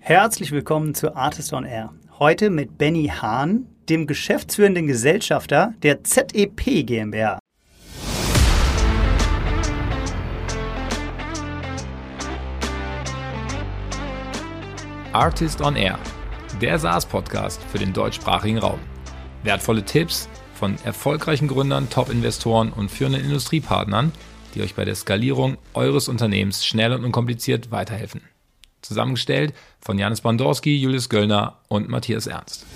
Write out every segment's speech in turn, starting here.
Herzlich willkommen zu Artist on Air. Heute mit Benny Hahn, dem geschäftsführenden Gesellschafter der ZEP GmbH. Artist on Air, der SaaS-Podcast für den deutschsprachigen Raum. Wertvolle Tipps von erfolgreichen Gründern, Top-Investoren und führenden Industriepartnern, die euch bei der Skalierung eures Unternehmens schnell und unkompliziert weiterhelfen. Zusammengestellt von Janis Bandorski, Julius Göllner und Matthias Ernst.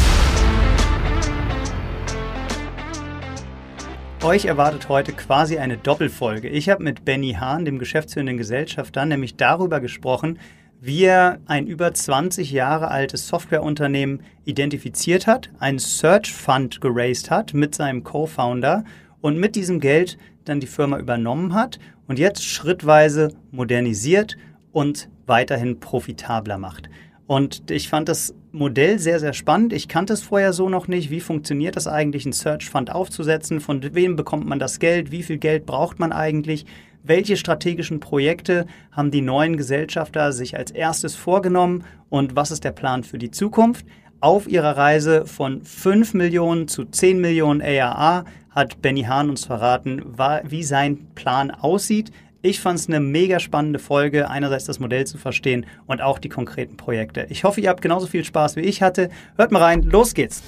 Euch erwartet heute quasi eine Doppelfolge. Ich habe mit Benny Hahn, dem geschäftsführenden Gesellschafter, nämlich darüber gesprochen, wie er ein über 20 Jahre altes Softwareunternehmen identifiziert hat, einen Search Fund geraced hat mit seinem Co-Founder und mit diesem Geld dann die Firma übernommen hat und jetzt schrittweise modernisiert und weiterhin profitabler macht. Und ich fand das Modell sehr, sehr spannend. Ich kannte es vorher so noch nicht. Wie funktioniert das eigentlich, einen Search Fund aufzusetzen? Von wem bekommt man das Geld? Wie viel Geld braucht man eigentlich? Welche strategischen Projekte haben die neuen Gesellschafter sich als erstes vorgenommen? Und was ist der Plan für die Zukunft? Auf ihrer Reise von 5 Millionen zu 10 Millionen ARR hat Benny Hahn uns verraten, wie sein Plan aussieht. Ich fand es eine mega spannende Folge, einerseits das Modell zu verstehen und auch die konkreten Projekte. Ich hoffe, ihr habt genauso viel Spaß wie ich hatte. Hört mal rein, los geht's!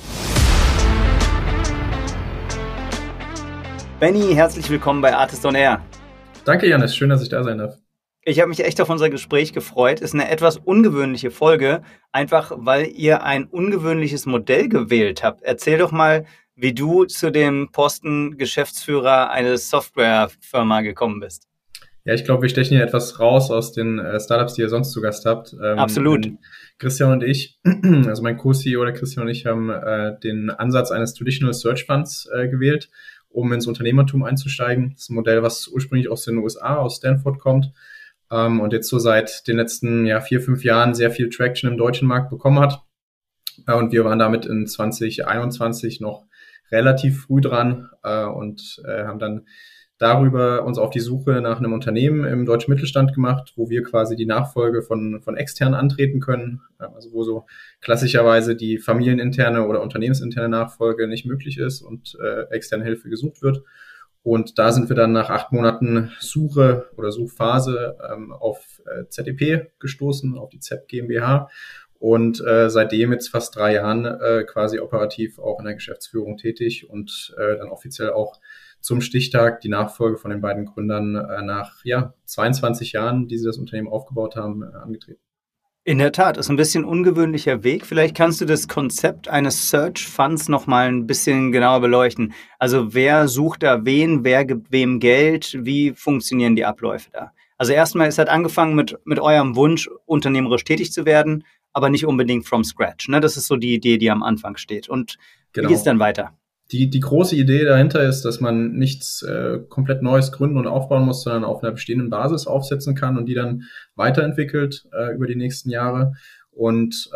Benny, herzlich willkommen bei Artist on Air. Danke, Janis, schön, dass ich da sein darf. Ich habe mich echt auf unser Gespräch gefreut. Ist eine etwas ungewöhnliche Folge, einfach weil ihr ein ungewöhnliches Modell gewählt habt. Erzähl doch mal, wie du zu dem Posten Geschäftsführer eines Softwarefirma gekommen bist. Ja, ich glaube, wir stechen hier etwas raus aus den Startups, die ihr sonst zu Gast habt. Absolut. Christian und ich, also mein Co-CEO, der Christian und ich, haben den Ansatz eines Traditional Search Funds gewählt, um ins Unternehmertum einzusteigen. Das ist ein Modell, was ursprünglich aus den USA, aus Stanford kommt und jetzt so seit den letzten 4-5 Jahren sehr viel Traction im deutschen Markt bekommen hat. Und wir waren damit in 2021 noch relativ früh dran und haben dann darüber uns auf die Suche nach einem Unternehmen im deutschen Mittelstand gemacht, wo wir quasi die Nachfolge von extern antreten können, also wo so klassischerweise die familieninterne oder unternehmensinterne Nachfolge nicht möglich ist und externe Hilfe gesucht wird. Und da sind wir dann nach 8 Monaten Suche oder Suchphase auf ZEP gestoßen, auf die ZEP GmbH und seitdem jetzt fast 3 Jahren quasi operativ auch in der Geschäftsführung tätig und dann offiziell auch zum Stichtag die Nachfolge von den beiden Gründern nach 22 Jahren, die sie das Unternehmen aufgebaut haben, angetreten. In der Tat, ist ein bisschen ungewöhnlicher Weg. Vielleicht kannst du das Konzept eines Search Funds noch mal ein bisschen genauer beleuchten. Also wer sucht da wen, wer gibt wem Geld, wie funktionieren die Abläufe da? Also erstmal, es hat angefangen mit eurem Wunsch, unternehmerisch tätig zu werden, aber nicht unbedingt from scratch. Ne? Das ist so die Idee, die am Anfang steht. Und Wie geht's dann weiter? Die große Idee dahinter ist, dass man nichts komplett Neues gründen und aufbauen muss, sondern auf einer bestehenden Basis aufsetzen kann und die dann weiterentwickelt über die nächsten Jahre. Und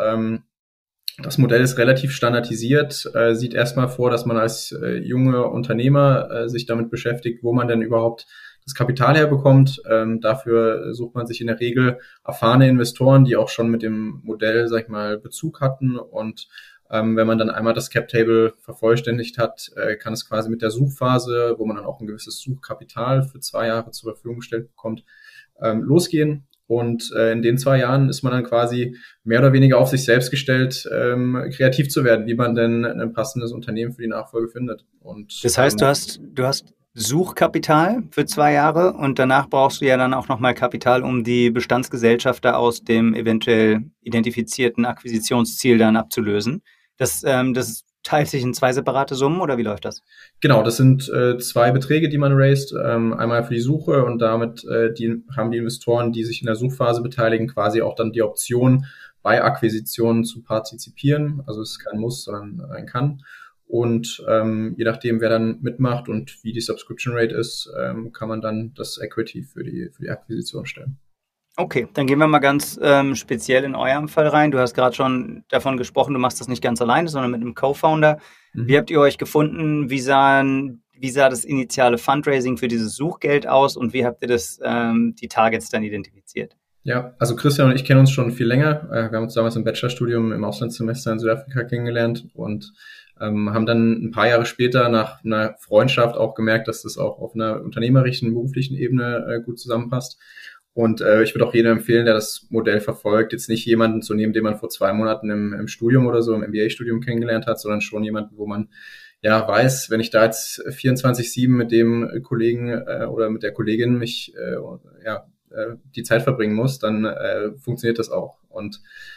das Modell ist relativ standardisiert, sieht erstmal vor, dass man als junger Unternehmer sich damit beschäftigt, wo man denn überhaupt das Kapital herbekommt. Dafür sucht man sich in der Regel erfahrene Investoren, die auch schon mit dem Modell, sag ich mal, Bezug hatten und wenn man dann einmal das Cap-Table vervollständigt hat, kann es quasi mit der Suchphase, wo man dann auch ein gewisses Suchkapital für 2 Jahre zur Verfügung gestellt bekommt, losgehen. Und in den 2 Jahren ist man dann quasi mehr oder weniger auf sich selbst gestellt, kreativ zu werden, wie man denn ein passendes Unternehmen für die Nachfolge findet. Und das heißt, du hast Suchkapital für 2 Jahre und danach brauchst du ja dann auch nochmal Kapital, um die Bestandsgesellschafter aus dem eventuell identifizierten Akquisitionsziel dann abzulösen. Das teilt sich in 2 separate Summen oder wie läuft das? Genau, das sind 2 Beträge, die man raised. Einmal für die Suche und damit haben die Investoren, die sich in der Suchphase beteiligen, quasi auch dann die Option, bei Akquisitionen zu partizipieren. Also es ist kein Muss, sondern ein Kann. Und je nachdem, wer dann mitmacht und wie die Subscription Rate ist, kann man dann das Equity für die Akquisition stellen. Okay, dann gehen wir mal ganz speziell in eurem Fall rein. Du hast gerade schon davon gesprochen, du machst das nicht ganz alleine, sondern mit einem Co-Founder. Wie habt ihr euch gefunden? Wie sah das initiale Fundraising für dieses Suchgeld aus und wie habt ihr die Targets dann identifiziert? Ja, also Christian und ich kennen uns schon viel länger. Wir haben uns damals im Bachelorstudium im Auslandssemester in Südafrika kennengelernt und haben dann ein paar Jahre später nach einer Freundschaft auch gemerkt, dass das auch auf einer unternehmerischen, beruflichen Ebene gut zusammenpasst. Und ich würde auch jedem empfehlen, der das Modell verfolgt, jetzt nicht jemanden zu nehmen, den man vor 2 Monaten im Studium oder so, im MBA-Studium kennengelernt hat, sondern schon jemanden, wo man ja weiß, wenn ich da jetzt 24/7 mit dem Kollegen oder mit der Kollegin mich die Zeit verbringen muss, dann funktioniert das auch. Und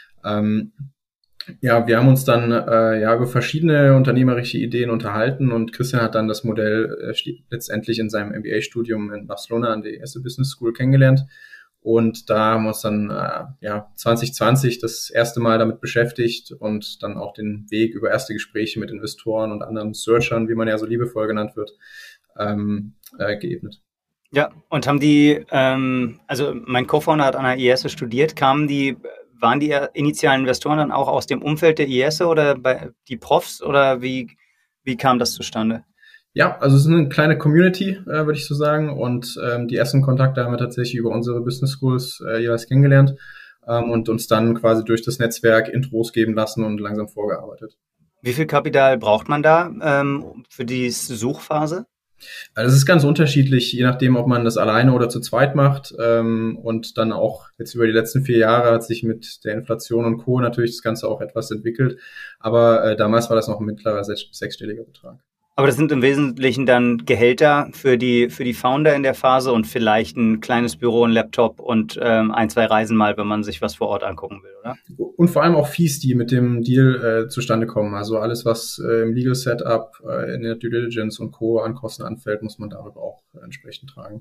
ja, wir haben uns dann über verschiedene unternehmerische Ideen unterhalten und Christian hat dann das Modell letztendlich in seinem MBA-Studium in Barcelona an der erste Business School kennengelernt. Und da haben wir uns dann 2020 das erste Mal damit beschäftigt und dann auch den Weg über erste Gespräche mit Investoren und anderen Searchern, wie man ja so liebevoll genannt wird, geebnet. Ja, und haben die, also mein Co-Founder hat an der IESE studiert, waren die initialen Investoren dann auch aus dem Umfeld der IESE oder die Profs oder wie kam das zustande? Ja, also es ist eine kleine Community, würde ich so sagen. Und die ersten Kontakte haben wir tatsächlich über unsere Business Schools jeweils kennengelernt und uns dann quasi durch das Netzwerk Intros geben lassen und langsam vorgearbeitet. Wie viel Kapital braucht man da für die Suchphase? Also es ist ganz unterschiedlich, je nachdem, ob man das alleine oder zu zweit macht. Und dann auch jetzt über die letzten 4 Jahre hat sich mit der Inflation und Co. natürlich das Ganze auch etwas entwickelt. Aber damals war das noch ein mittlerer sechsstelliger Betrag. Aber das sind im Wesentlichen dann Gehälter für die Founder in der Phase und vielleicht ein kleines Büro, ein Laptop und 1, 2 Reisen mal, wenn man sich was vor Ort angucken will, oder? Und vor allem auch Fees, die mit dem Deal zustande kommen. Also alles, was im Legal Setup, in der Due Diligence und Co. an Kosten anfällt, muss man darüber auch entsprechend tragen.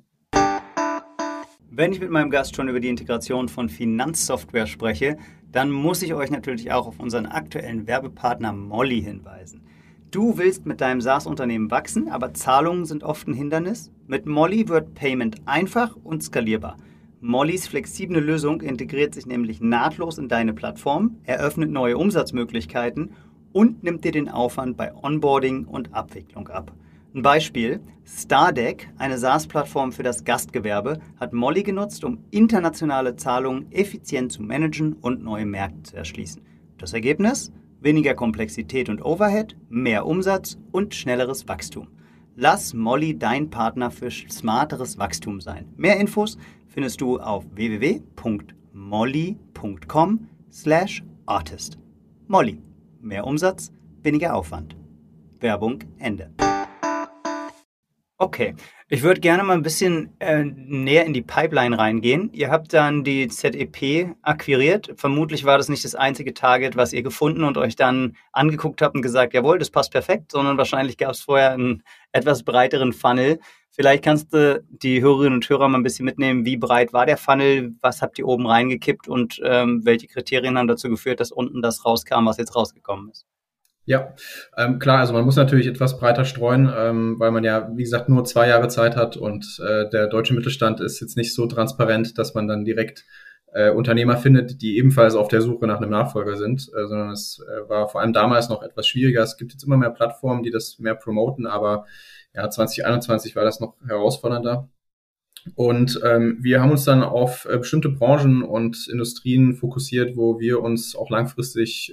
Wenn ich mit meinem Gast schon über die Integration von Finanzsoftware spreche, dann muss ich euch natürlich auch auf unseren aktuellen Werbepartner Molly hinweisen. Du willst mit deinem SaaS-Unternehmen wachsen, aber Zahlungen sind oft ein Hindernis? Mit Molly wird Payment einfach und skalierbar. Mollys flexible Lösung integriert sich nämlich nahtlos in deine Plattform, eröffnet neue Umsatzmöglichkeiten und nimmt dir den Aufwand bei Onboarding und Abwicklung ab. Ein Beispiel: Stardeck, eine SaaS-Plattform für das Gastgewerbe, hat Molly genutzt, um internationale Zahlungen effizient zu managen und neue Märkte zu erschließen. Das Ergebnis? Weniger Komplexität und Overhead, mehr Umsatz und schnelleres Wachstum. Lass Molly dein Partner für smarteres Wachstum sein. Mehr Infos findest du auf www.molly.com/artist. Molly, mehr Umsatz, weniger Aufwand. Werbung Ende. Okay, ich würde gerne mal ein bisschen näher in die Pipeline reingehen. Ihr habt dann die ZEP akquiriert. Vermutlich war das nicht das einzige Target, was ihr gefunden und euch dann angeguckt habt und gesagt, jawohl, das passt perfekt, sondern wahrscheinlich gab es vorher einen etwas breiteren Funnel. Vielleicht kannst du die Hörerinnen und Hörer mal ein bisschen mitnehmen, wie breit war der Funnel, was habt ihr oben reingekippt und welche Kriterien haben dazu geführt, dass unten das rauskam, was jetzt rausgekommen ist? Ja, klar, also man muss natürlich etwas breiter streuen, weil man ja, wie gesagt, nur 2 Jahre Zeit hat und der deutsche Mittelstand ist jetzt nicht so transparent, dass man dann direkt Unternehmer findet, die ebenfalls auf der Suche nach einem Nachfolger sind, sondern es war vor allem damals noch etwas schwieriger. Es gibt jetzt immer mehr Plattformen, die das mehr promoten, aber ja, 2021 war das noch herausfordernder. Und wir haben uns dann auf bestimmte Branchen und Industrien fokussiert, wo wir uns auch langfristig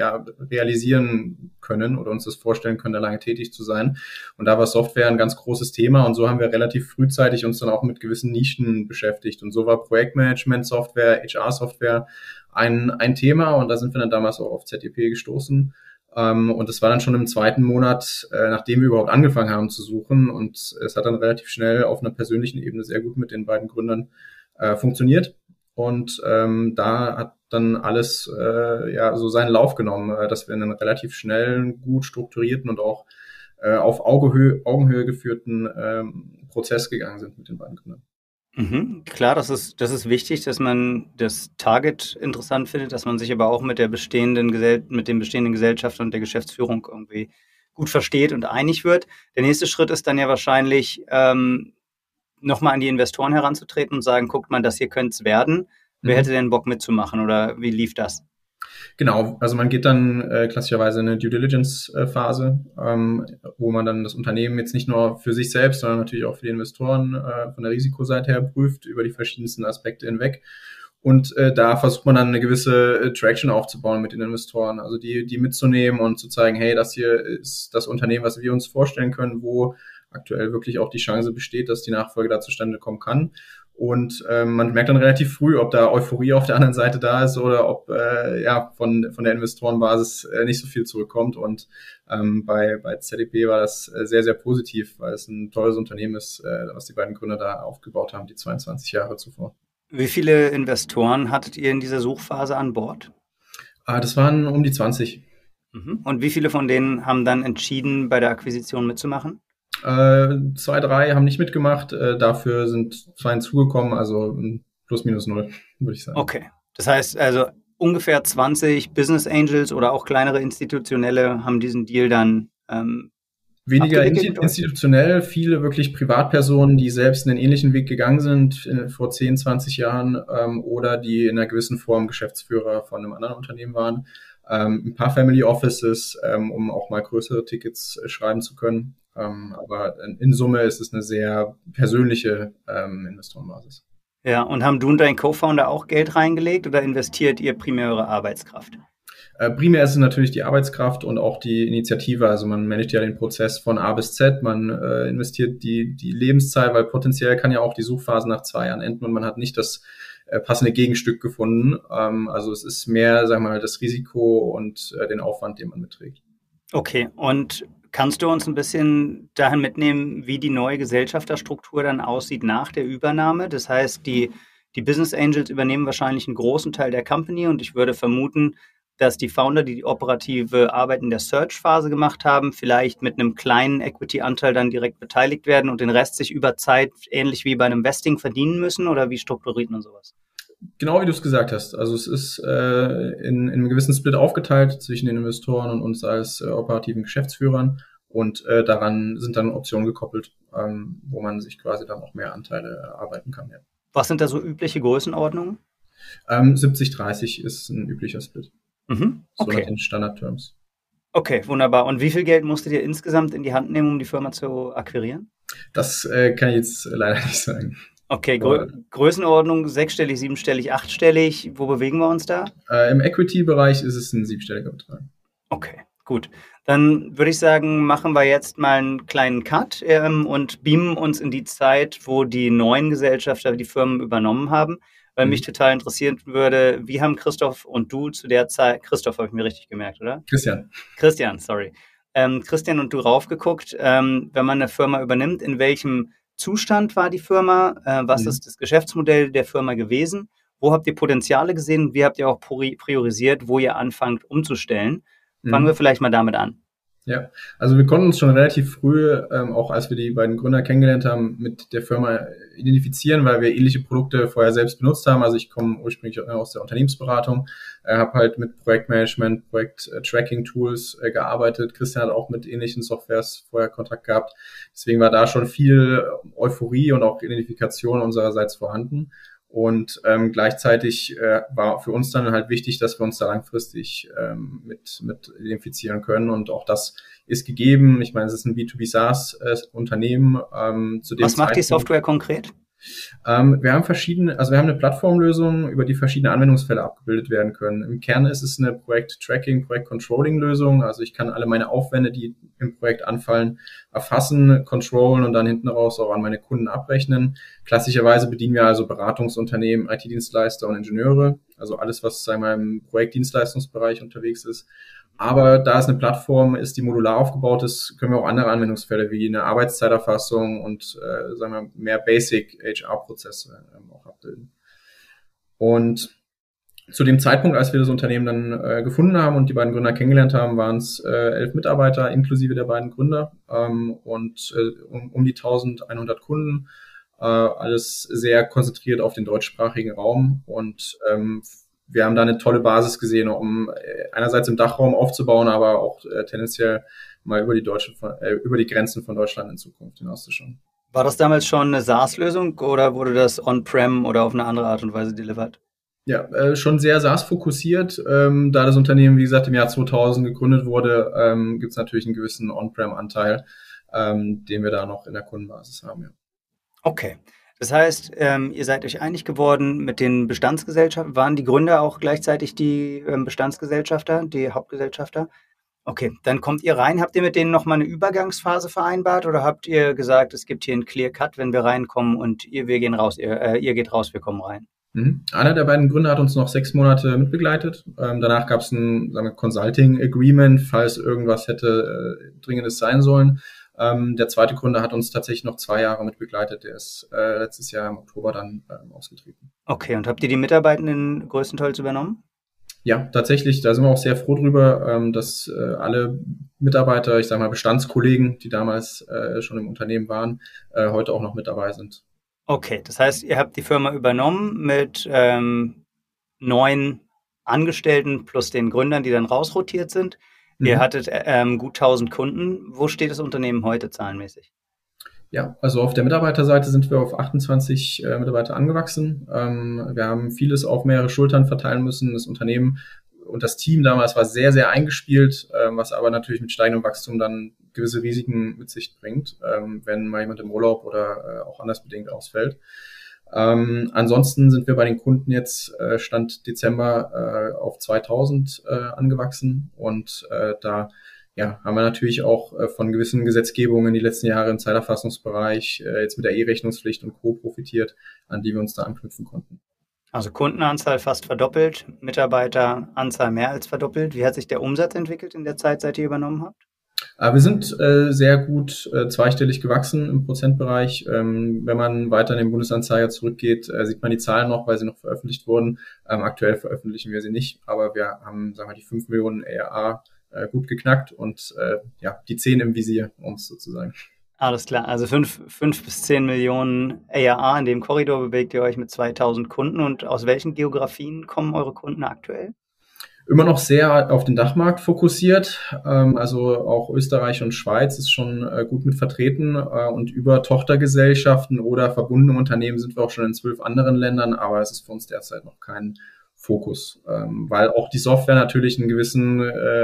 realisieren können oder uns das vorstellen können, da lange tätig zu sein. Und da war Software ein ganz großes Thema und so haben wir relativ frühzeitig uns dann auch mit gewissen Nischen beschäftigt. Und so war Projektmanagement-Software, HR-Software ein Thema und da sind wir dann damals auch auf ZEP gestoßen. Und das war dann schon im 2. Monat, nachdem wir überhaupt angefangen haben zu suchen. Und es hat dann relativ schnell auf einer persönlichen Ebene sehr gut mit den beiden Gründern funktioniert. Und da hat dann alles so seinen Lauf genommen, dass wir in einen relativ schnellen, gut strukturierten und auch auf Augenhöhe geführten Prozess gegangen sind mit den beiden Gründern. Mhm, klar, das ist wichtig, dass man das Target interessant findet, dass man sich aber auch mit den bestehenden Gesellschaften und der Geschäftsführung irgendwie gut versteht und einig wird. Der nächste Schritt ist dann ja wahrscheinlich, nochmal an die Investoren heranzutreten und sagen, guckt mal, das hier könnte es werden. Wer hätte denn Bock mitzumachen oder wie lief das? Genau, also man geht dann klassischerweise in eine Due Diligence-Phase, wo man dann das Unternehmen jetzt nicht nur für sich selbst, sondern natürlich auch für die Investoren von der Risikoseite her prüft, über die verschiedensten Aspekte hinweg. Und da versucht man dann eine gewisse Traction aufzubauen mit den Investoren, also die mitzunehmen und zu zeigen, hey, das hier ist das Unternehmen, was wir uns vorstellen können, wo aktuell wirklich auch die Chance besteht, dass die Nachfolge da zustande kommen kann. Und man merkt dann relativ früh, ob da Euphorie auf der anderen Seite da ist oder ob von der Investorenbasis nicht so viel zurückkommt. Und bei ZDP war das sehr, sehr positiv, weil es ein tolles Unternehmen ist, was die beiden Gründer da aufgebaut haben, die 22 Jahre zuvor. Wie viele Investoren hattet ihr in dieser Suchphase an Bord? Das waren um die 20. Und wie viele von denen haben dann entschieden, bei der Akquisition mitzumachen? 2, 3 haben nicht mitgemacht. Dafür sind 2 hinzugekommen, also plus minus 0, würde ich sagen. Okay. Das heißt also ungefähr 20 Business Angels oder auch kleinere Institutionelle haben diesen Deal dann weniger institutionell, viele wirklich Privatpersonen, die selbst einen ähnlichen Weg gegangen sind vor 10, 20 Jahren oder die in einer gewissen Form Geschäftsführer von einem anderen Unternehmen waren. Ein paar Family Offices, um auch mal größere Tickets schreiben zu können. Aber in Summe ist es eine sehr persönliche Investorenbasis. Ja, und haben du und dein Co-Founder auch Geld reingelegt oder investiert ihr primär eure Arbeitskraft? Primär ist es natürlich die Arbeitskraft und auch die Initiative. Also man managt ja den Prozess von A bis Z. Man investiert die Lebenszeit, weil potenziell kann ja auch die Suchphase nach 2 Jahren enden und man hat nicht das passende Gegenstück gefunden. Also es ist mehr, sagen wir mal, das Risiko und den Aufwand, den man mitträgt. Okay, und kannst du uns ein bisschen dahin mitnehmen, wie die neue Gesellschafterstruktur dann aussieht nach der Übernahme? Das heißt, die Business Angels übernehmen wahrscheinlich einen großen Teil der Company und ich würde vermuten, dass die Founder, die operative Arbeit in der Search-Phase gemacht haben, vielleicht mit einem kleinen Equity-Anteil dann direkt beteiligt werden und den Rest sich über Zeit ähnlich wie bei einem Vesting verdienen müssen? Oder wie strukturiert man sowas? Genau wie du es gesagt hast. Also es ist in einem gewissen Split aufgeteilt zwischen den Investoren und uns als operativen Geschäftsführern und daran sind dann Optionen gekoppelt, wo man sich quasi dann auch mehr Anteile erarbeiten kann. Ja. Was sind da so übliche Größenordnungen? 70-30 ist ein üblicher Split. Okay. So nach den Standard-Terms. Okay, wunderbar. Und wie viel Geld musstet ihr insgesamt in die Hand nehmen, um die Firma zu akquirieren? Das kann ich jetzt leider nicht sagen. Okay, Größenordnung 6-stellig, 7-stellig, 8-stellig. Wo bewegen wir uns da? Im Equity-Bereich ist es ein 7-stelliger Betrag. Okay, gut. Dann würde ich sagen, machen wir jetzt mal einen kleinen Cut und beamen uns in die Zeit, wo die neuen Gesellschafter die Firmen übernommen haben. Weil mich total interessieren würde, wie haben Christoph und du zu der Zeit, Christoph habe ich mir richtig gemerkt, oder? Christian, sorry. Christian und du raufgeguckt, wenn man eine Firma übernimmt, in welchem Zustand war die Firma? Was ist das Geschäftsmodell der Firma gewesen? Wo habt ihr Potenziale gesehen? Wie habt ihr auch priorisiert, wo ihr anfangt umzustellen? Fangen wir vielleicht mal damit an. Ja, also wir konnten uns schon relativ früh, auch als wir die beiden Gründer kennengelernt haben, mit der Firma identifizieren, weil wir ähnliche Produkte vorher selbst benutzt haben. Also ich komme ursprünglich aus der Unternehmensberatung, habe halt mit Projektmanagement, Projekt-Tracking-Tools gearbeitet. Christian hat auch mit ähnlichen Softwares vorher Kontakt gehabt. Deswegen war da schon viel Euphorie und auch Identifikation unsererseits vorhanden. Und gleichzeitig war für uns dann halt wichtig, dass wir uns da langfristig mit identifizieren können. Und auch das ist gegeben. Ich meine, es ist ein B2B SaaS-Unternehmen. Was macht die Software konkret? Wir haben eine Plattformlösung, über die verschiedene Anwendungsfälle abgebildet werden können. Im Kern ist es eine Projekt-Tracking, Projekt-Controlling-Lösung. Also ich kann alle meine Aufwände, die im Projekt anfallen, erfassen, controllen und dann hinten raus auch an meine Kunden abrechnen. Klassischerweise bedienen wir also Beratungsunternehmen, IT-Dienstleister und Ingenieure. Also alles, was sagen wir, im Projektdienstleistungsbereich unterwegs ist. Aber da es eine Plattform ist, die modular aufgebaut ist, können wir auch andere Anwendungsfälle wie eine Arbeitszeiterfassung und sagen wir mehr Basic HR-Prozesse auch abbilden. Und zu dem Zeitpunkt, als wir das Unternehmen dann gefunden haben und die beiden Gründer kennengelernt haben, waren es 11 Mitarbeiter inklusive der beiden Gründer und um die 1100 Kunden. Alles sehr konzentriert auf den deutschsprachigen Raum und wir haben da eine tolle Basis gesehen, um einerseits im Dachraum aufzubauen, aber auch tendenziell mal über die Grenzen von Deutschland in Zukunft hinauszuschauen. War das damals schon eine SaaS-Lösung oder wurde das on-prem oder auf eine andere Art und Weise delivered? Ja, schon sehr SaaS-fokussiert. Da das Unternehmen, wie gesagt, im Jahr 2000 gegründet wurde, gibt es natürlich einen gewissen On-Prem-Anteil, den wir da noch in der Kundenbasis haben. Ja. Okay. Das heißt, ihr seid euch einig geworden mit den Bestandsgesellschaften. Waren die Gründer auch gleichzeitig die Bestandsgesellschafter, die Hauptgesellschafter? Okay, dann kommt ihr rein. Habt ihr mit denen nochmal eine Übergangsphase vereinbart oder habt ihr gesagt, es gibt hier einen Clear Cut, wenn wir reinkommen und wir gehen raus, ihr geht raus, wir kommen rein? Einer der beiden Gründer hat uns noch 6 Monate mitbegleitet. Danach gab es ein Consulting Agreement, falls irgendwas hätte Dringendes sein sollen. Der zweite Gründer hat uns tatsächlich noch 2 Jahre mitbegleitet. Der ist letztes Jahr im Oktober dann ausgetreten. Okay, und habt ihr die Mitarbeitenden größtenteils übernommen? Ja, tatsächlich, da sind wir auch sehr froh drüber, dass alle Mitarbeiter, ich sage mal Bestandskollegen, die damals schon im Unternehmen waren, heute auch noch mit dabei sind. Okay, das heißt, ihr habt die Firma übernommen mit 9 Angestellten plus den Gründern, die dann rausrotiert sind. Ihr hattet gut 1000 Kunden. Wo steht das Unternehmen heute zahlenmäßig? Ja, also auf der Mitarbeiterseite sind wir auf 28 Mitarbeiter angewachsen. Wir haben vieles auf mehrere Schultern verteilen müssen. Das Unternehmen und das Team damals war sehr, sehr eingespielt, was aber natürlich mit steigendem Wachstum dann gewisse Risiken mit sich bringt, wenn mal jemand im Urlaub oder auch anders bedingt ausfällt. Ansonsten sind wir bei den Kunden jetzt Stand Dezember auf 2000 angewachsen und da haben wir natürlich auch von gewissen Gesetzgebungen die letzten Jahre im Zeiterfassungsbereich jetzt mit der E-Rechnungspflicht und Co. profitiert, an die wir uns da anknüpfen konnten. Also Kundenanzahl fast verdoppelt, Mitarbeiteranzahl mehr als verdoppelt. Wie hat sich der Umsatz entwickelt in der Zeit, seit ihr übernommen habt? Wir sind sehr gut zweistellig gewachsen im Prozentbereich. Wenn man weiter in den Bundesanzeiger zurückgeht, sieht man die Zahlen noch, weil sie noch veröffentlicht wurden. Aktuell veröffentlichen wir sie nicht, aber wir haben, sagen wir, die 5 Millionen ARR gut geknackt und die 10 im Visier, um es so zu sagen. Alles klar, also 5 bis 10 Millionen ARR, in dem Korridor bewegt ihr euch mit 2000 Kunden. Und aus welchen Geografien kommen eure Kunden aktuell? Immer noch sehr auf den Dachmarkt fokussiert, also auch Österreich und Schweiz ist schon gut mit vertreten und über Tochtergesellschaften oder verbundene Unternehmen sind wir auch schon in 12 anderen Ländern, aber es ist für uns derzeit noch kein Fokus, weil auch die Software natürlich einen gewissen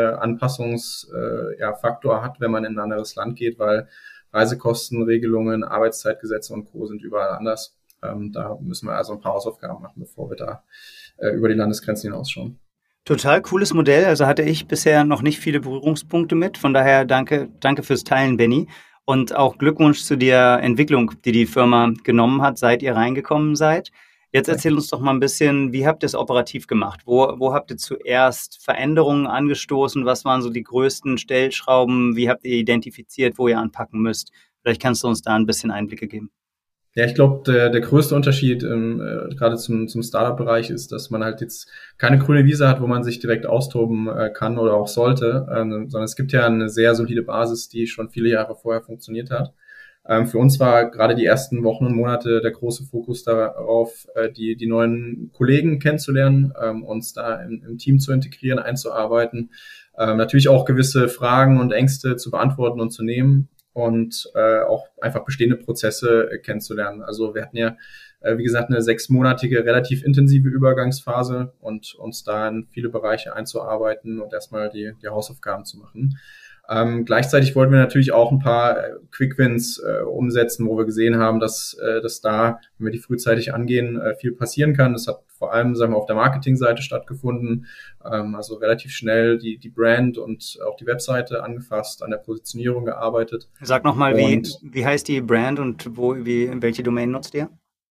Anpassungsfaktor hat, wenn man in ein anderes Land geht, weil Reisekostenregelungen, Arbeitszeitgesetze und Co. sind überall anders. Da müssen wir also ein paar Hausaufgaben machen, bevor wir da über die Landesgrenzen hinausschauen. Total cooles Modell. Also hatte ich bisher noch nicht viele Berührungspunkte mit. Von daher danke fürs Teilen, Benny. Und auch Glückwunsch zu der Entwicklung, die die Firma genommen hat, seit ihr reingekommen seid. Jetzt erzähl uns doch mal ein bisschen, wie habt ihr es operativ gemacht? Wo habt ihr zuerst Veränderungen angestoßen? Was waren so die größten Stellschrauben? Wie habt ihr identifiziert, wo ihr anpacken müsst? Vielleicht kannst du uns da ein bisschen Einblicke geben. Ja, ich glaube, der größte Unterschied gerade zum Startup-Bereich ist, dass man halt jetzt keine grüne Wiese hat, wo man sich direkt austoben kann oder auch sollte, sondern es gibt ja eine sehr solide Basis, die schon viele Jahre vorher funktioniert hat. Für uns war gerade die ersten Wochen und Monate der große Fokus darauf, die neuen Kollegen kennenzulernen, uns da im Team zu integrieren, einzuarbeiten, natürlich auch gewisse Fragen und Ängste zu beantworten und zu nehmen. Und auch einfach bestehende Prozesse kennenzulernen. Also wir hatten ja, wie gesagt, eine 6-monatige, relativ intensive Übergangsphase und uns da in viele Bereiche einzuarbeiten und erstmal die Hausaufgaben zu machen. Gleichzeitig wollten wir natürlich auch ein paar Quick-Wins umsetzen, wo wir gesehen haben, dass da, wenn wir die frühzeitig angehen, viel passieren kann. Das hat vor allem, sagen wir, auf der Marketingseite stattgefunden. Also relativ schnell die Brand und auch die Webseite angefasst, an der Positionierung gearbeitet. Sag nochmal, wie heißt die Brand und welche Domain nutzt ihr?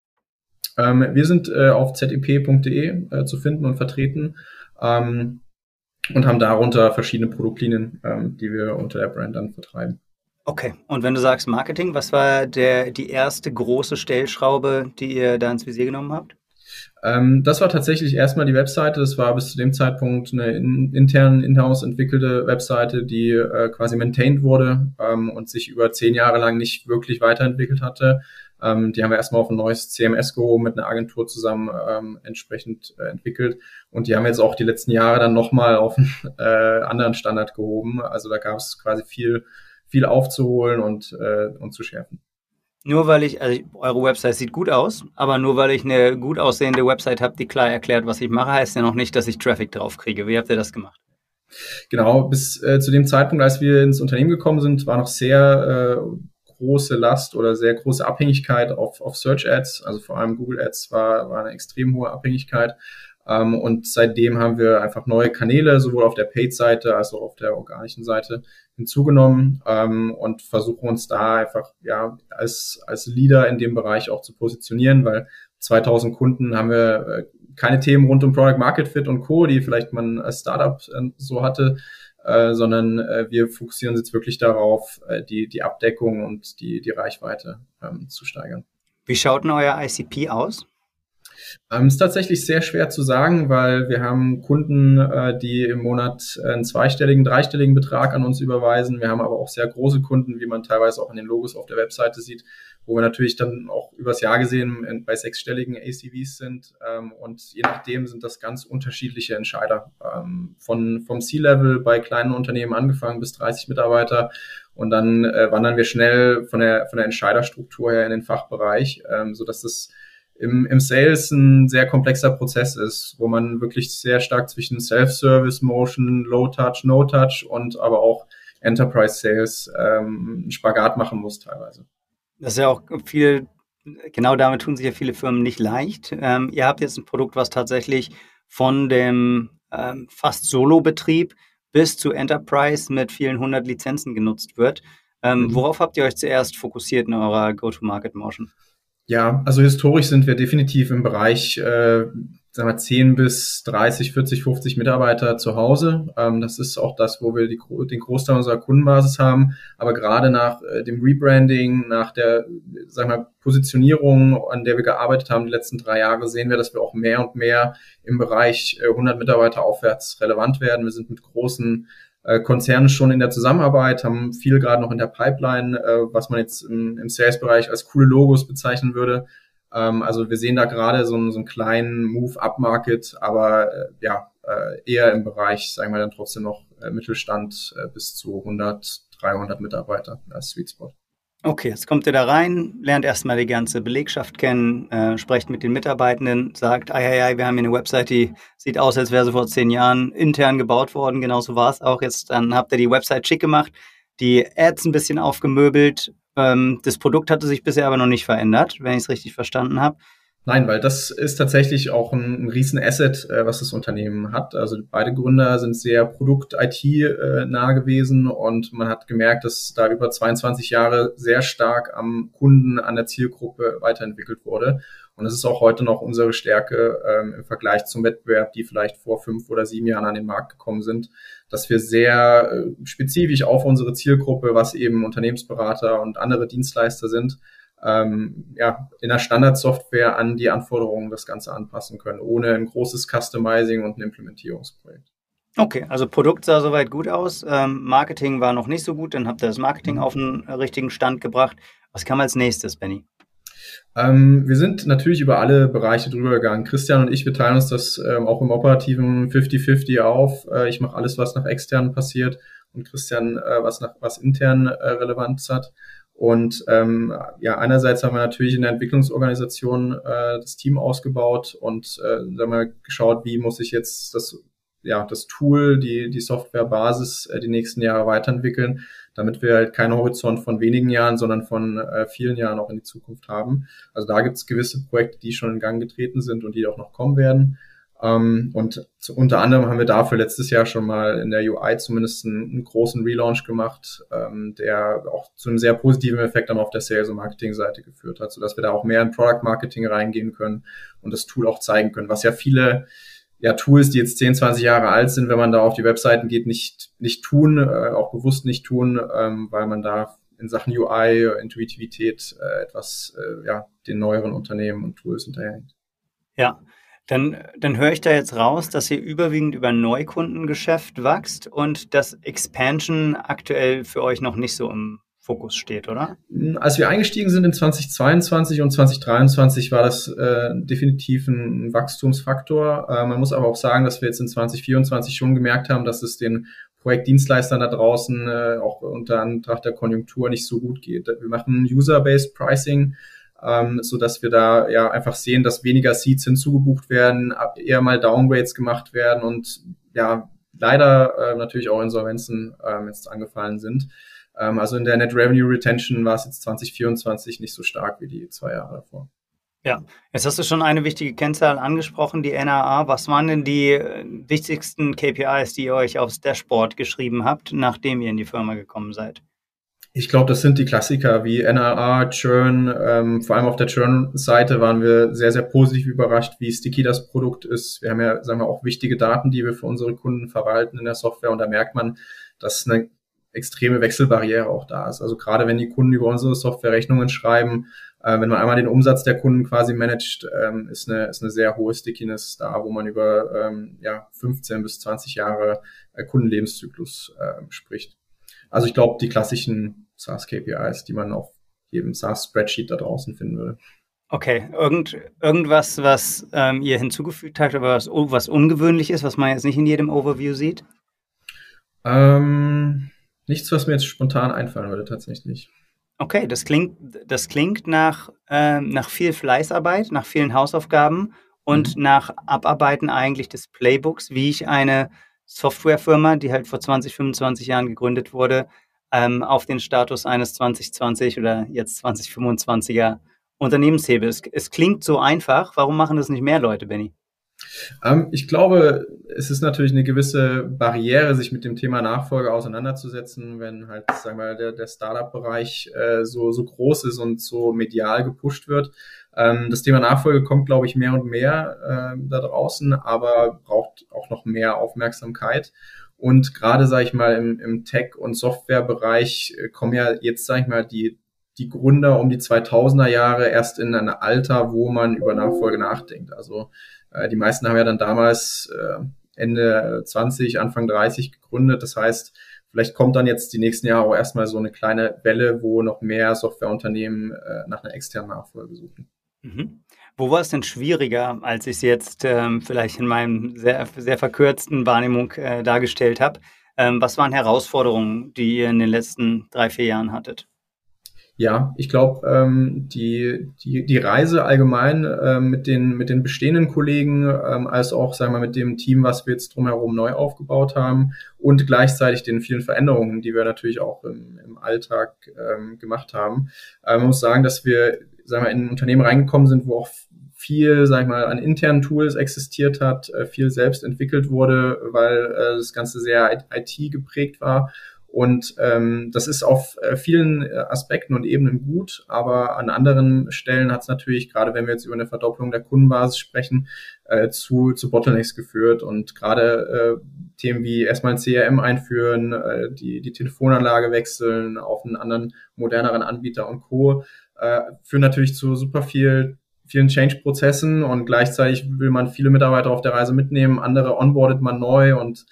Wir sind auf zip.de zu finden und vertreten. Und haben darunter verschiedene Produktlinien, die wir unter der Brand dann vertreiben. Okay, und wenn du sagst Marketing, was war die erste große Stellschraube, die ihr da ins Visier genommen habt? Das war tatsächlich erstmal die Webseite. Das war bis zu dem Zeitpunkt eine in-house entwickelte Webseite, die quasi maintained wurde und sich über 10 Jahre lang nicht wirklich weiterentwickelt hatte. Die haben wir erstmal auf ein neues CMS gehoben, mit einer Agentur zusammen entsprechend entwickelt. Und die haben wir jetzt auch die letzten Jahre dann nochmal auf einen anderen Standard gehoben. Also da gab es quasi viel aufzuholen und zu schärfen. Nur weil eure Website sieht gut aus, aber nur weil ich eine gut aussehende Website habe, die klar erklärt, was ich mache, heißt ja noch nicht, dass ich Traffic drauf kriege. Wie habt ihr das gemacht? Genau, bis zu dem Zeitpunkt, als wir ins Unternehmen gekommen sind, war noch sehr große Last oder sehr große Abhängigkeit auf Search Ads, also vor allem Google Ads war eine extrem hohe Abhängigkeit. Und seitdem haben wir einfach neue Kanäle, sowohl auf der Paid-Seite als auch auf der organischen Seite hinzugenommen, und versuchen uns da einfach als Leader in dem Bereich auch zu positionieren, weil 2000 Kunden haben wir keine Themen rund um Product Market Fit und Co., die vielleicht man als Startup so hatte, sondern wir fokussieren uns jetzt wirklich darauf, die Abdeckung und die Reichweite zu steigern. Wie schaut denn euer ICP aus? Ist tatsächlich sehr schwer zu sagen, weil wir haben Kunden, die im Monat einen zweistelligen, dreistelligen Betrag an uns überweisen. Wir haben aber auch sehr große Kunden, wie man teilweise auch in den Logos auf der Webseite sieht, wo wir natürlich dann auch übers Jahr gesehen bei sechsstelligen ACVs sind. Und je nachdem sind das ganz unterschiedliche Entscheider. Vom C-Level bei kleinen Unternehmen angefangen bis 30 Mitarbeiter. Und dann wandern wir schnell von der Entscheiderstruktur her in den Fachbereich, sodass das im Sales ein sehr komplexer Prozess ist, wo man wirklich sehr stark zwischen Self-Service, Motion, Low-Touch, No-Touch und aber auch Enterprise-Sales einen Spagat machen muss teilweise. Das ist ja auch genau damit tun sich ja viele Firmen nicht leicht. Ihr habt jetzt ein Produkt, was tatsächlich von dem fast Solo-Betrieb bis zu Enterprise mit vielen 100 Lizenzen genutzt wird. Worauf habt ihr euch zuerst fokussiert in eurer Go-to-Market-Motion? Ja, also historisch sind wir definitiv im Bereich 10 bis 30, 40, 50 Mitarbeiter zu Hause. Das ist auch das, wo wir den Großteil unserer Kundenbasis haben. Aber gerade nach dem Rebranding, nach der Positionierung, an der wir gearbeitet haben die letzten 3 Jahre, sehen wir, dass wir auch mehr und mehr im Bereich 100 Mitarbeiter aufwärts relevant werden. Wir sind mit großen Konzerne schon in der Zusammenarbeit, haben viel gerade noch in der Pipeline, was man jetzt im Sales-Bereich als coole Logos bezeichnen würde. Also wir sehen da gerade so einen kleinen Move upmarket, aber eher im Bereich, sagen wir dann trotzdem noch Mittelstand bis zu 100, 300 Mitarbeiter als Sweet Spot. Okay, jetzt kommt ihr da rein, lernt erstmal die ganze Belegschaft kennen, sprecht mit den Mitarbeitenden, sagt, wir haben hier eine Website, die sieht aus, als wäre sie vor 10 Jahren intern gebaut worden. Genauso war es auch. Jetzt dann habt ihr die Website schick gemacht, die Ads ein bisschen aufgemöbelt. Das Produkt hatte sich bisher aber noch nicht verändert, wenn ich es richtig verstanden habe. Nein, weil das ist tatsächlich auch ein riesen Asset, was das Unternehmen hat. Also beide Gründer sind sehr Produkt-IT nah gewesen und man hat gemerkt, dass da über 22 Jahre sehr stark am Kunden, an der Zielgruppe weiterentwickelt wurde. Und das ist auch heute noch unsere Stärke im Vergleich zum Wettbewerb, die vielleicht vor 5 oder 7 Jahren an den Markt gekommen sind, dass wir sehr spezifisch auf unsere Zielgruppe, was eben Unternehmensberater und andere Dienstleister sind, in der Standardsoftware an die Anforderungen das Ganze anpassen können, ohne ein großes Customizing und ein Implementierungsprojekt. Okay, also Produkt sah soweit gut aus, Marketing war noch nicht so gut, dann habt ihr das Marketing auf den richtigen Stand gebracht. Was kam als nächstes, Benny? Wir sind natürlich über alle Bereiche drüber gegangen. Christian und ich, wir teilen uns das auch im operativen 50-50 auf. Ich mache alles, was nach extern passiert und Christian, was intern Relevanz hat. Und einerseits haben wir natürlich in der Entwicklungsorganisation das Team ausgebaut und geschaut, wie muss ich jetzt das Tool, die Softwarebasis die nächsten Jahre weiterentwickeln, damit wir halt keinen Horizont von wenigen Jahren, sondern von vielen Jahren auch in die Zukunft haben. Also da gibt es gewisse Projekte, die schon in Gang getreten sind und die auch noch kommen werden. Und unter anderem haben wir dafür letztes Jahr schon mal in der UI zumindest einen großen Relaunch gemacht, der auch zu einem sehr positiven Effekt dann auf der Sales- und Marketing-Seite geführt hat, sodass wir da auch mehr in Product Marketing reingehen können und das Tool auch zeigen können, was ja viele Tools, die jetzt 10, 20 Jahre alt sind, wenn man da auf die Webseiten geht, nicht tun, auch bewusst nicht tun, weil man da in Sachen UI, Intuitivität etwas den neueren Unternehmen und Tools hinterherhängt. Ja. Dann höre ich da jetzt raus, dass ihr überwiegend über Neukundengeschäft wächst und dass Expansion aktuell für euch noch nicht so im Fokus steht, oder? Als wir eingestiegen sind in 2022 und 2023 war das definitiv ein Wachstumsfaktor. Man muss aber auch sagen, dass wir jetzt in 2024 schon gemerkt haben, dass es den Projektdienstleistern da draußen auch unter Anbetracht der Konjunktur nicht so gut geht. Wir machen User-Based Pricing, so dass wir da einfach sehen, dass weniger Seats hinzugebucht werden, eher mal Downgrades gemacht werden und leider natürlich auch Insolvenzen jetzt angefallen sind. Also in der Net Revenue Retention war es jetzt 2024 nicht so stark wie die 2 Jahre davor. Ja, jetzt hast du schon eine wichtige Kennzahl angesprochen, die NRR. Was waren denn die wichtigsten KPIs, die ihr euch aufs Dashboard geschrieben habt, nachdem ihr in die Firma gekommen seid? Ich glaube, das sind die Klassiker wie NRR, Churn. Vor allem auf der Churn-Seite waren wir sehr, sehr positiv überrascht, wie sticky das Produkt ist. Wir haben ja, sagen wir, auch wichtige Daten, die wir für unsere Kunden verwalten in der Software. Und da merkt man, dass eine extreme Wechselbarriere auch da ist. Also gerade wenn die Kunden über unsere Software Rechnungen schreiben, wenn man einmal den Umsatz der Kunden quasi managt, ist eine sehr hohe Stickiness da, wo man über 15 bis 20 Jahre Kundenlebenszyklus spricht. Also ich glaube, die klassischen SaaS-KPIs, die man auf jedem SaaS-Spreadsheet da draußen finden würde. Okay, irgendwas, was ihr hinzugefügt habt, aber was ungewöhnlich ist, was man jetzt nicht in jedem Overview sieht? Nichts, was mir jetzt spontan einfallen würde, tatsächlich. Okay, das klingt nach viel Fleißarbeit, nach vielen Hausaufgaben und nach Abarbeiten eigentlich des Playbooks, wie ich eine Softwarefirma, die halt vor 20, 25 Jahren gegründet wurde, auf den Status eines 2020 oder jetzt 2025er Unternehmens hebe. Es klingt so einfach. Warum machen das nicht mehr Leute, Benny? Ich glaube, es ist natürlich eine gewisse Barriere, sich mit dem Thema Nachfolge auseinanderzusetzen, wenn halt, sagen wir mal, der Startup-Bereich so groß ist und so medial gepusht wird. Das Thema Nachfolge kommt, glaube ich, mehr und mehr da draußen, aber braucht auch noch mehr Aufmerksamkeit. Und gerade, sage ich mal, im Tech- und Softwarebereich kommen ja jetzt, sage ich mal, die Gründer um die 2000er Jahre erst in ein Alter, wo man über Nachfolge nachdenkt. Also die meisten haben ja dann damals Ende 20, Anfang 30 gegründet. Das heißt, vielleicht kommt dann jetzt die nächsten Jahre auch erstmal so eine kleine Welle, wo noch mehr Softwareunternehmen nach einer externen Nachfolge suchen. Mhm. Wo war es denn schwieriger, als ich es jetzt vielleicht in meinem sehr, sehr verkürzten Wahrnehmung dargestellt habe? Was waren Herausforderungen, die ihr in den letzten 3, 4 Jahren hattet? Ja, ich glaube, die Reise allgemein mit den bestehenden Kollegen, als auch, sagen wir mal, mit dem Team, was wir jetzt drumherum neu aufgebaut haben und gleichzeitig den vielen Veränderungen, die wir natürlich auch im Alltag gemacht haben. Man muss sagen, dass wir, sagen wir, in ein Unternehmen reingekommen sind, wo auch viel, sag ich mal, an internen Tools existiert hat, viel selbst entwickelt wurde, weil das Ganze sehr IT geprägt war. Und das ist auf vielen Aspekten und Ebenen gut, aber an anderen Stellen hat es natürlich, gerade wenn wir jetzt über eine Verdopplung der Kundenbasis sprechen, zu Bottlenecks geführt. Und gerade Themen wie erstmal ein CRM einführen, die Telefonanlage wechseln auf einen anderen, moderneren Anbieter und Co. Führen natürlich zu super vielen Change-Prozessen und gleichzeitig will man viele Mitarbeiter auf der Reise mitnehmen, andere onboardet man neu und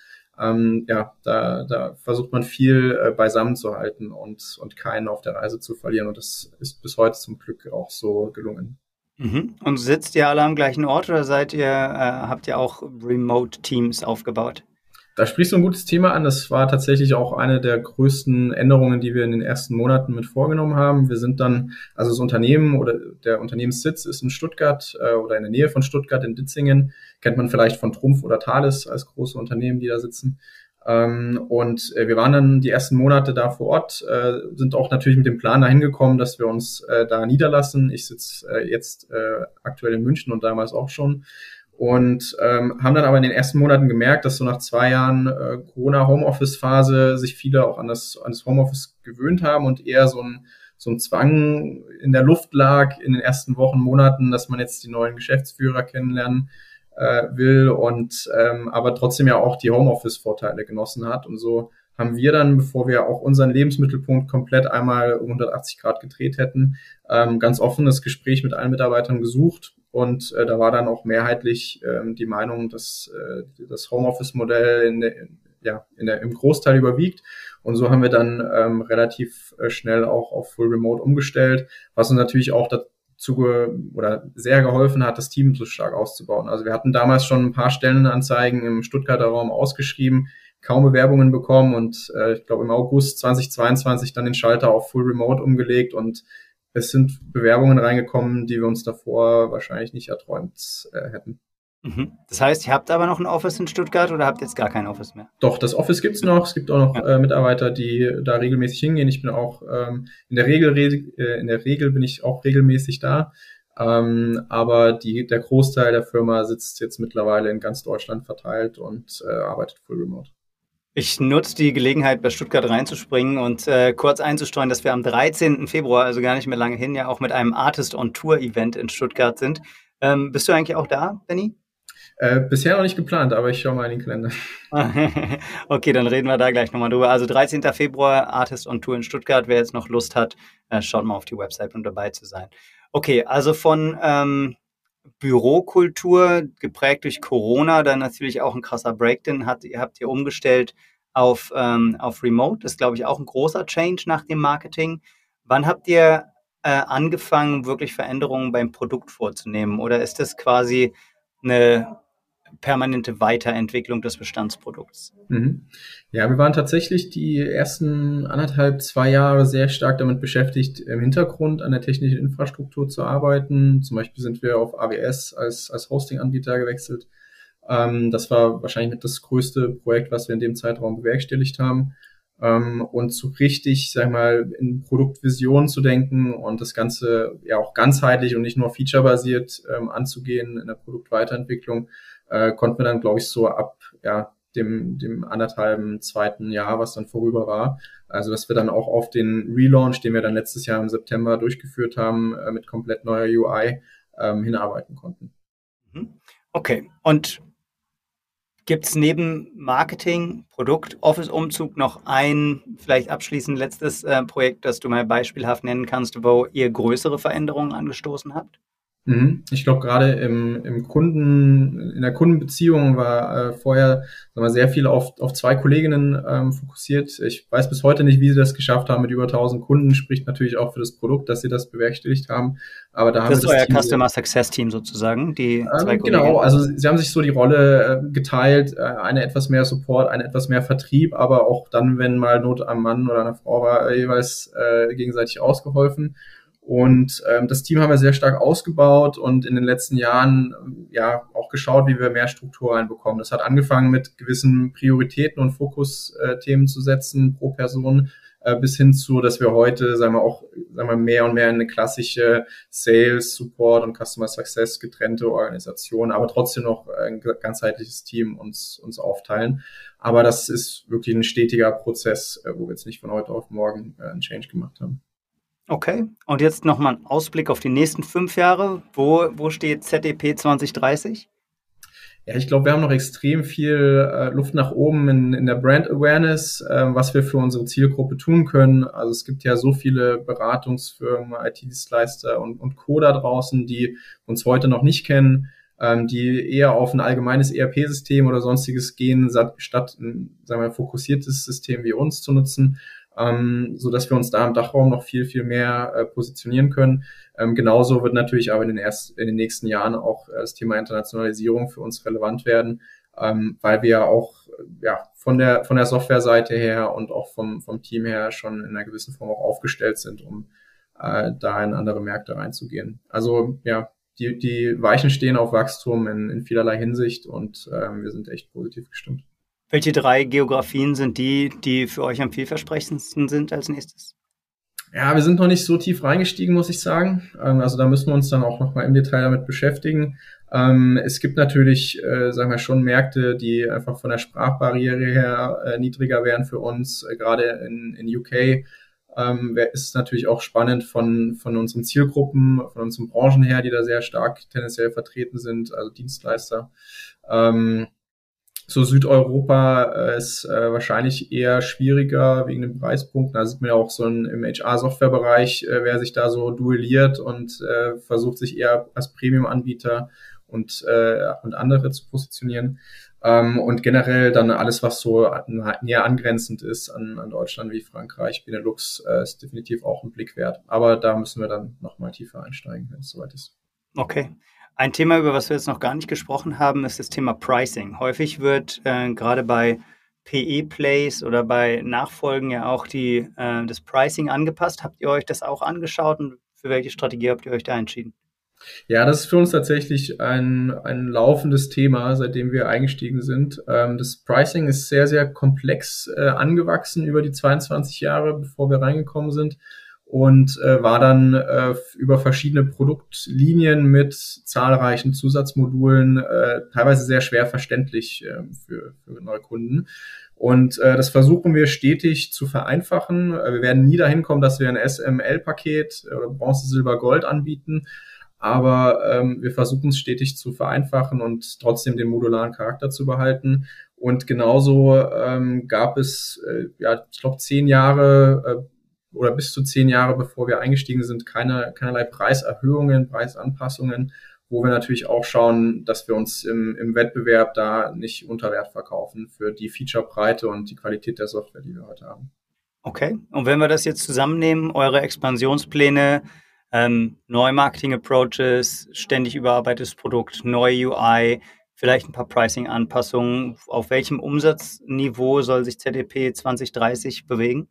da versucht man viel beisammen zu halten und keinen auf der Reise zu verlieren. Und das ist bis heute zum Glück auch so gelungen. Mhm. Und sitzt ihr alle am gleichen Ort oder habt ihr auch Remote-Teams aufgebaut? Da sprichst du ein gutes Thema an. Das war tatsächlich auch eine der größten Änderungen, die wir in den ersten Monaten mit vorgenommen haben. Wir sind dann, also das Unternehmen oder der Unternehmenssitz ist in Stuttgart oder in der Nähe von Stuttgart in Ditzingen. Kennt man vielleicht von Trumpf oder Thales als große Unternehmen, die da sitzen. Und wir waren dann die ersten Monate da vor Ort, sind auch natürlich mit dem Plan dahin gekommen, dass wir uns da niederlassen. Ich sitze jetzt aktuell in München und damals auch schon. Und haben dann aber in den ersten Monaten gemerkt, dass so nach 2 Jahren Corona-Homeoffice-Phase sich viele auch an das Homeoffice gewöhnt haben und eher so ein Zwang in der Luft lag in den ersten Wochen, Monaten, dass man jetzt die neuen Geschäftsführer kennenlernen will und aber trotzdem ja auch die Homeoffice-Vorteile genossen hat. Und so haben wir dann, bevor wir auch unseren Lebensmittelpunkt komplett einmal um 180 Grad gedreht hätten, ganz offenes Gespräch mit allen Mitarbeitern gesucht. Und da war dann auch mehrheitlich die Meinung, dass das Homeoffice-Modell im Großteil überwiegt. Und so haben wir dann relativ schnell auch auf Full Remote umgestellt, was uns natürlich auch dazu sehr geholfen hat, das Team so stark auszubauen. Also wir hatten damals schon ein paar Stellenanzeigen im Stuttgarter Raum ausgeschrieben, kaum Bewerbungen bekommen und ich glaube im August 2022 dann den Schalter auf Full Remote umgelegt und es sind Bewerbungen reingekommen, die wir uns davor wahrscheinlich nicht erträumt hätten. Mhm. Das heißt, ihr habt aber noch ein Office in Stuttgart oder habt jetzt gar kein Office mehr? Doch, das Office gibt's noch. Es gibt auch noch Mitarbeiter, die da regelmäßig hingehen. Ich bin auch in der Regel bin ich auch regelmäßig da. Aber der Großteil der Firma sitzt jetzt mittlerweile in ganz Deutschland verteilt und arbeitet full remote. Ich nutze die Gelegenheit, bei Stuttgart reinzuspringen und kurz einzustreuen, dass wir am 13. Februar, also gar nicht mehr lange hin, ja auch mit einem Artist on Tour Event in Stuttgart sind. Bist du eigentlich auch da, Benny? Bisher noch nicht geplant, aber ich schaue mal in den Kalender. Okay, dann reden wir da gleich nochmal drüber. Also 13. Februar, Artist on Tour in Stuttgart. Wer jetzt noch Lust hat, schaut mal auf die Website, um dabei zu sein. Okay, also von Bürokultur, geprägt durch Corona, dann natürlich auch ein krasser Breakdown. Habt ihr umgestellt auf Remote. Das ist, glaube ich, auch ein großer Change nach dem Marketing. Wann habt ihr angefangen, wirklich Veränderungen beim Produkt vorzunehmen? Oder ist das quasi eine permanente Weiterentwicklung des Bestandsprodukts? Mhm. Ja, wir waren tatsächlich die ersten 2 Jahre sehr stark damit beschäftigt, im Hintergrund an der technischen Infrastruktur zu arbeiten. Zum Beispiel sind wir auf AWS als Hosting-Anbieter gewechselt. Das war wahrscheinlich mit das größte Projekt, was wir in dem Zeitraum bewerkstelligt haben. Und so richtig, sag ich mal, in Produktvision zu denken und das Ganze ja auch ganzheitlich und nicht nur featurebasiert anzugehen in der Produktweiterentwicklung, konnten wir dann, glaube ich, so ab dem 2. Jahr, was dann vorüber war. Also, dass wir dann auch auf den Relaunch, den wir dann letztes Jahr im September durchgeführt haben, mit komplett neuer UI hinarbeiten konnten. Okay, und gibt es neben Marketing, Produkt, Office-Umzug noch ein, vielleicht abschließend letztes Projekt, das du mal beispielhaft nennen kannst, wo ihr größere Veränderungen angestoßen habt? Ich glaube, gerade in der Kundenbeziehung war vorher sehr viel auf 2 Kolleginnen fokussiert. Ich weiß bis heute nicht, wie sie das geschafft haben mit über 1000 Kunden. Spricht natürlich auch für das Produkt, dass sie das bewerkstätigt haben. Aber da haben wir das ist euer Customer Success Team sozusagen, die 2 Kolleginnen? Genau, also sie haben sich so die Rolle geteilt, eine etwas mehr Support, eine etwas mehr Vertrieb, aber auch dann, wenn mal Not am Mann oder einer Frau war, jeweils gegenseitig ausgeholfen. Und das Team haben wir sehr stark ausgebaut und in den letzten Jahren auch geschaut, wie wir mehr Struktur reinbekommen. Das hat angefangen mit gewissen Prioritäten und Fokusthemen zu setzen pro Person, bis hin zu, dass wir heute, mehr und mehr in eine klassische Sales, Support und Customer Success getrennte Organisation, aber trotzdem noch ein ganzheitliches Team uns aufteilen. Aber das ist wirklich ein stetiger Prozess, wo wir jetzt nicht von heute auf morgen einen Change gemacht haben. Okay, und jetzt nochmal ein Ausblick auf die nächsten 5 Jahre. Wo steht ZDP 2030? Ja, ich glaube, wir haben noch extrem viel Luft nach oben in der Brand Awareness, was wir für unsere Zielgruppe tun können. Also es gibt ja so viele Beratungsfirmen, IT-Dienstleister und Co. da draußen, die uns heute noch nicht kennen, die eher auf ein allgemeines ERP-System oder sonstiges gehen, statt ein, fokussiertes System wie uns zu nutzen. So dass wir uns da im Dachraum noch viel, viel mehr positionieren können. Genauso wird natürlich aber in den nächsten Jahren auch das Thema Internationalisierung für uns relevant werden, weil wir ja auch von der Softwareseite her und auch vom Team her schon in einer gewissen Form auch aufgestellt sind, um da in andere Märkte reinzugehen. Also die Weichen stehen auf Wachstum in vielerlei Hinsicht und wir sind echt positiv gestimmt. Welche 3 Geografien sind die für euch am vielversprechendsten sind als nächstes? Ja, wir sind noch nicht so tief reingestiegen, muss ich sagen. Also da müssen wir uns dann auch nochmal im Detail damit beschäftigen. Es gibt natürlich, schon Märkte, die einfach von der Sprachbarriere her niedriger wären für uns. Gerade in UK ist es natürlich auch spannend von unseren Zielgruppen, von unseren Branchen her, die da sehr stark tendenziell vertreten sind, also Dienstleister. So Südeuropa ist wahrscheinlich eher schwieriger wegen den Preispunkten. Da sieht man ja auch so im HR-Software-Bereich, wer sich da so duelliert und versucht sich eher als Premium-Anbieter und andere zu positionieren. Und generell dann alles, was so näher angrenzend ist an Deutschland wie Frankreich, Benelux, ist definitiv auch ein Blick wert. Aber da müssen wir dann nochmal tiefer einsteigen, wenn es soweit ist. Okay. Ein Thema, über was wir jetzt noch gar nicht gesprochen haben, ist das Thema Pricing. Häufig wird gerade bei PE-Plays oder bei Nachfolgen ja auch das Pricing angepasst. Habt ihr euch das auch angeschaut und für welche Strategie habt ihr euch da entschieden? Ja, das ist für uns tatsächlich ein laufendes Thema, seitdem wir eingestiegen sind. Das Pricing ist sehr, sehr komplex angewachsen über die 22 Jahre, bevor wir reingekommen sind und war dann über verschiedene Produktlinien mit zahlreichen Zusatzmodulen teilweise sehr schwer verständlich für Neukunden. Und das versuchen wir stetig zu vereinfachen. Wir werden nie dahin kommen, dass wir ein SML-Paket oder Bronze, Silber, Gold anbieten. Aber wir versuchen es stetig zu vereinfachen und trotzdem den modularen Charakter zu behalten. Und genauso gab es, ich glaube, 10 Jahre oder bis zu 10 Jahre, bevor wir eingestiegen sind, keinerlei Preiserhöhungen, Preisanpassungen, wo wir natürlich auch schauen, dass wir uns im Wettbewerb da nicht unter Wert verkaufen für die Featurebreite und die Qualität der Software, die wir heute haben. Okay, und wenn wir das jetzt zusammennehmen, eure Expansionspläne, neue Marketing-Approaches, ständig überarbeitetes Produkt, neue UI, vielleicht ein paar Pricing-Anpassungen. Auf welchem Umsatzniveau soll sich ZEP 2030 bewegen?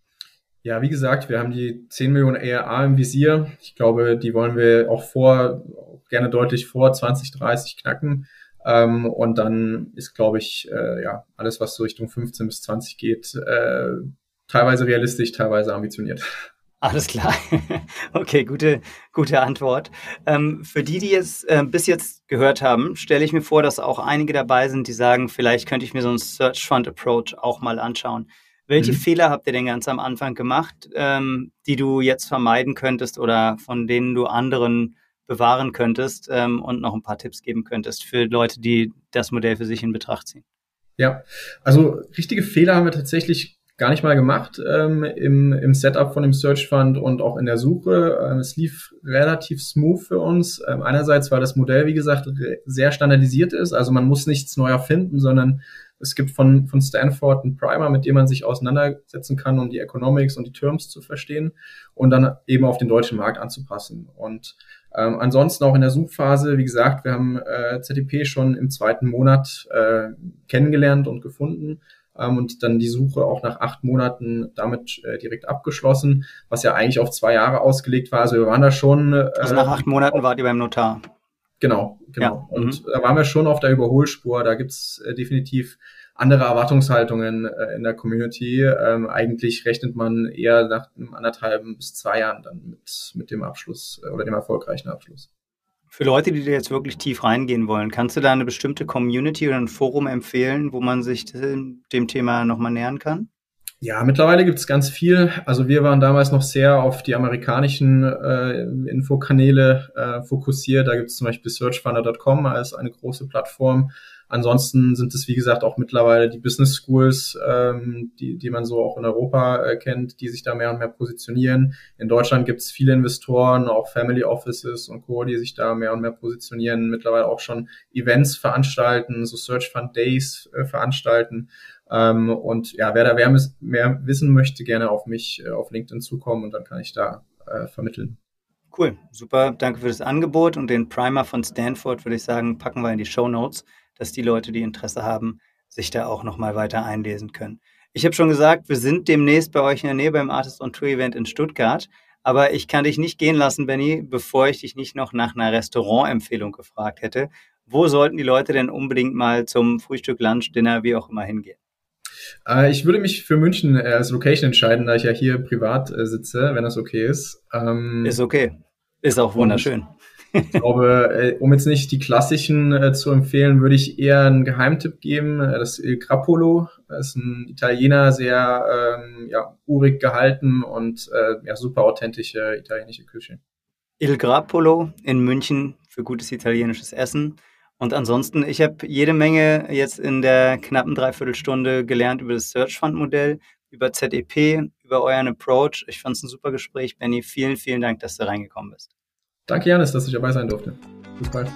Ja, wie gesagt, wir haben die 10 Millionen ARR im Visier. Ich glaube, die wollen wir auch gerne deutlich vor 2030 knacken. Und dann ist, glaube ich, alles, was so Richtung 15 bis 20 geht, teilweise realistisch, teilweise ambitioniert. Alles klar. Okay, gute Antwort. Für die es bis jetzt gehört haben, stelle ich mir vor, dass auch einige dabei sind, die sagen, vielleicht könnte ich mir so einen Search Fund Approach auch mal anschauen. Welche Fehler habt ihr denn ganz am Anfang gemacht, die du jetzt vermeiden könntest oder von denen du anderen bewahren könntest und noch ein paar Tipps geben könntest für Leute, die das Modell für sich in Betracht ziehen? Ja, also richtige Fehler haben wir tatsächlich gar nicht mal gemacht im Setup von dem Search Fund und auch in der Suche. Es lief relativ smooth für uns. Einerseits, weil das Modell, wie gesagt, sehr standardisiert ist. Also man muss nichts neu erfinden, sondern es gibt von Stanford einen Primer, mit dem man sich auseinandersetzen kann, um die Economics und die Terms zu verstehen und dann eben auf den deutschen Markt anzupassen. Und ansonsten auch in der Suchphase, wie gesagt, wir haben ZEP schon im 2. Monat kennengelernt und gefunden. Und dann die Suche auch nach 8 Monaten damit direkt abgeschlossen, was ja eigentlich auf 2 Jahre ausgelegt war. Also wir waren da schon... Also nach 8 Monaten wart ihr beim Notar. Genau. Ja. Und da waren wir schon auf der Überholspur. Da gibt's definitiv andere Erwartungshaltungen in der Community. Eigentlich rechnet man eher nach 1,5 bis 2 Jahren dann mit dem Abschluss oder dem erfolgreichen Abschluss. Für Leute, die da jetzt wirklich tief reingehen wollen, kannst du da eine bestimmte Community oder ein Forum empfehlen, wo man sich dem Thema nochmal nähern kann? Ja, mittlerweile gibt's ganz viel. Also wir waren damals noch sehr auf die amerikanischen Infokanäle fokussiert. Da gibt's zum Beispiel searchfunder.com als eine große Plattform. Ansonsten sind es, wie gesagt, auch mittlerweile die Business Schools, die man so auch in Europa kennt, die sich da mehr und mehr positionieren. In Deutschland gibt es viele Investoren, auch Family Offices und Co., die sich da mehr und mehr positionieren, mittlerweile auch schon Events veranstalten, so Search Fund Days veranstalten. Und ja, wer da mehr wissen möchte, gerne auf mich auf LinkedIn zukommen und dann kann ich da vermitteln. Cool, super, danke für das Angebot und den Primer von Stanford, würde ich sagen, packen wir in die Shownotes, dass die Leute, die Interesse haben, sich da auch nochmal weiter einlesen können. Ich habe schon gesagt, wir sind demnächst bei euch in der Nähe beim Artist on Tour Event in Stuttgart, aber ich kann dich nicht gehen lassen, Benny, bevor ich dich nicht noch nach einer Restaurantempfehlung gefragt hätte. Wo sollten die Leute denn unbedingt mal zum Frühstück, Lunch, Dinner, wie auch immer hingehen? Ich würde mich für München als Location entscheiden, da ich ja hier privat sitze, wenn das okay ist. Ist okay. Ist auch wunderschön. Ich glaube, um jetzt nicht die klassischen zu empfehlen, würde ich eher einen Geheimtipp geben. Das Il Grappolo. Das ist ein Italiener, sehr urig gehalten und super authentische italienische Küche. Il Grappolo in München für gutes italienisches Essen. Und ansonsten, ich habe jede Menge jetzt in der knappen Dreiviertelstunde gelernt über das Search Fund Modell, über ZEP, über euren Approach. Ich fand es ein super Gespräch, Benny. Vielen, vielen Dank, dass du reingekommen bist. Danke, Janis, dass ich dabei sein durfte. Bis bald.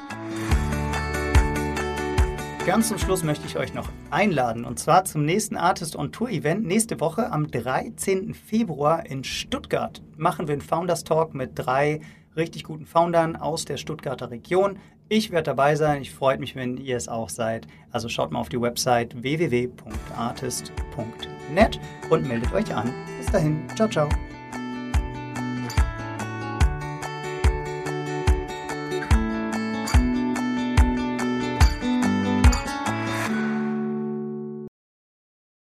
Ganz zum Schluss möchte ich euch noch einladen, und zwar zum nächsten Artist on Tour Event nächste Woche am 13. Februar in Stuttgart. Machen wir einen Founders Talk mit 3 richtig guten Foundern aus der Stuttgarter Region. Ich werde dabei sein. Ich freue mich, wenn ihr es auch seid. Also schaut mal auf die Website www.artist.net und meldet euch an. Bis dahin. Ciao, ciao.